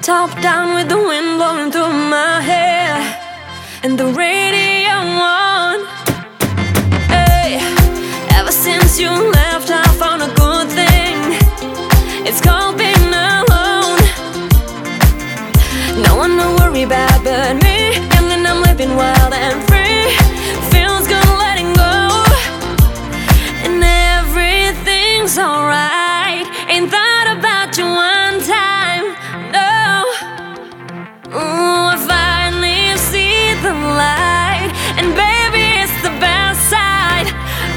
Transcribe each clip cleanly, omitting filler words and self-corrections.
top down with the wind blowing through my hair and the radio on. Hey, ever since you left, I found a good thing. It's called being alone. No one to worry about but me, and then I'm living wild and free. Feels good letting go, and everything's alright. Ain't thought about you one time, no. Ooh, I finally see the light, and baby, it's the best side.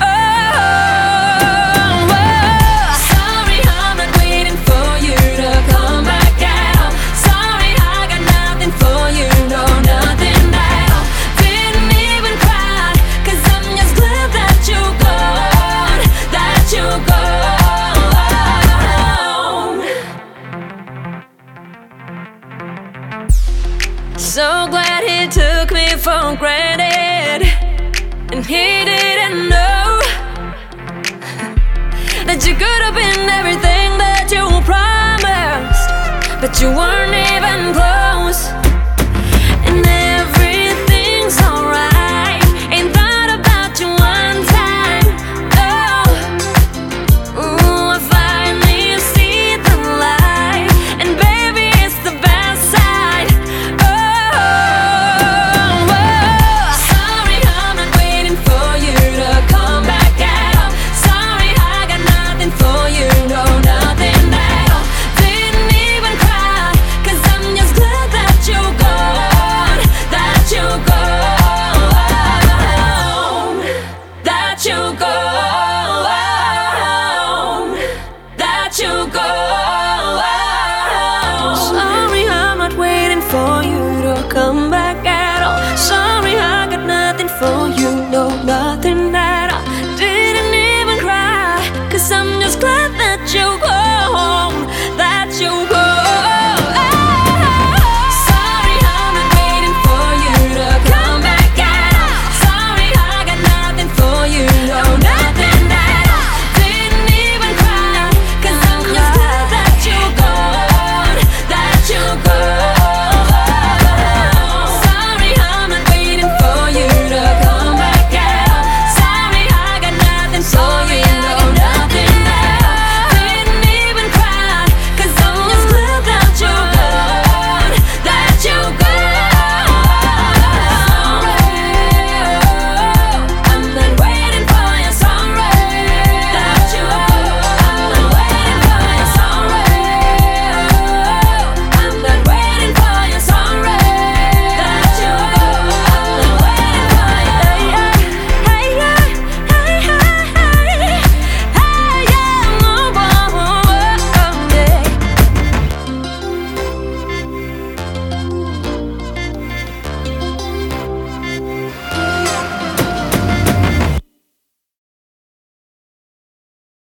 Oh, sorry, I'm not waiting for you to come back out. Sorry, I got nothing for you, no, nothing at all. Didn't even cry, 'cause I'm just glad that you're gone, that you're gone. So glad he took me for granted, and he didn't know that you could have been everything that you promised, but you weren't even close.